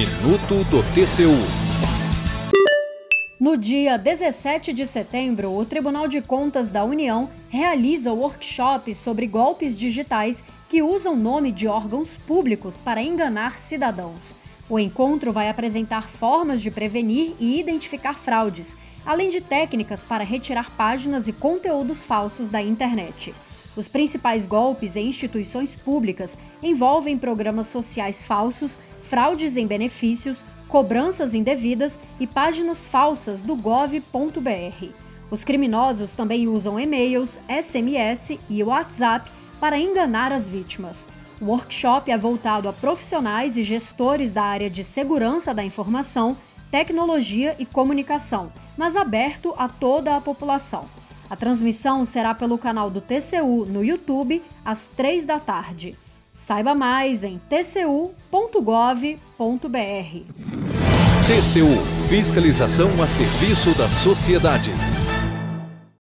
Minuto do TCU. No dia 17 de setembro, o Tribunal de Contas da União realiza workshop sobre golpes digitais que usam nome de órgãos públicos para enganar cidadãos. O encontro vai apresentar formas de prevenir e identificar fraudes, além de técnicas para retirar páginas e conteúdos falsos da internet. Os principais golpes em instituições públicas envolvem programas sociais falsos, fraudes em benefícios, cobranças indevidas e páginas falsas do gov.br. Os criminosos também usam e-mails, SMS e WhatsApp para enganar as vítimas. O workshop é voltado a profissionais e gestores da área de segurança da informação, tecnologia e comunicação, mas aberto a toda a população. A transmissão será pelo canal do TCU no YouTube, às 15h. Saiba mais em tcu.gov.br. TCU – Fiscalização a serviço da sociedade.